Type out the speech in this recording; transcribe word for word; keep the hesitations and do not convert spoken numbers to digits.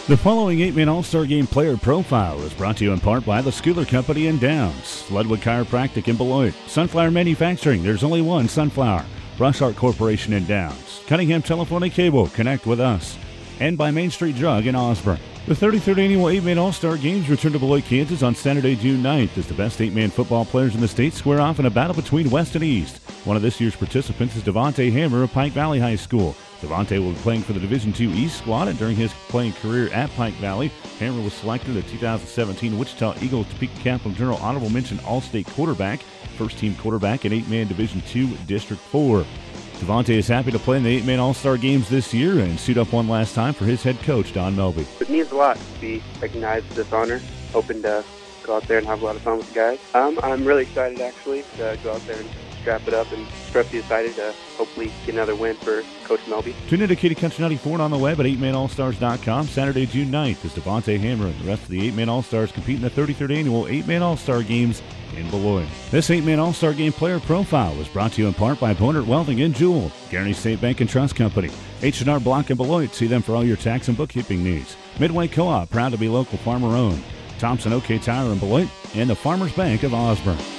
The following eight-man All-Star Game player profile is brought to you in part by the Schooler Company in Downs, Ludwig Chiropractic in Beloit, Sunflower Manufacturing, there's only one Sunflower, Rush Art Corporation in Downs, Cunningham Telephone and Cable, connect with us, and by Main Street Drug in Osborne. The thirty-third Annual eight-man All-Star Games return to Beloit, Kansas on Saturday, June ninth as the best eight-man football players in the state square off in a battle between West and East. One of this year's participants is Devontae Hammer of Pike Valley High School. Devontae will be playing for the Division two East squad, and during his playing career at Pike Valley, Hammer was selected the two thousand seventeen Wichita Eagle Topeka Capital Journal Honorable Mention All-State quarterback, first-team quarterback in eight-man Division two District four. Devontae is happy to play in the eight-man All-Star Games this year and suit up one last time for his head coach, Don Melby. It means a lot to be recognized for this honor. Hoping to go out there and have a lot of fun with the guys. Um, I'm really excited, actually, to go out there and strap it up and expressly excited to hopefully get another win for Coach Melby. Tune in to Katy Country ninety-four and on the web at eight man all stars dot com Saturday, June ninth as Devontae Hammer and the rest of the eight-man All-Stars compete in the thirty-third Annual eight-man All-Star Games in Beloit. This eight-man All-Star Game player profile was brought to you in part by Bonert Welding in Jewell, Guaranty State Bank and Trust Company, H and R Block in Beloit. See them for all your tax and bookkeeping needs. Midway Co-op, proud to be local farmer-owned. Thompson OK Tire in Beloit, and the Farmers Bank of Osborne.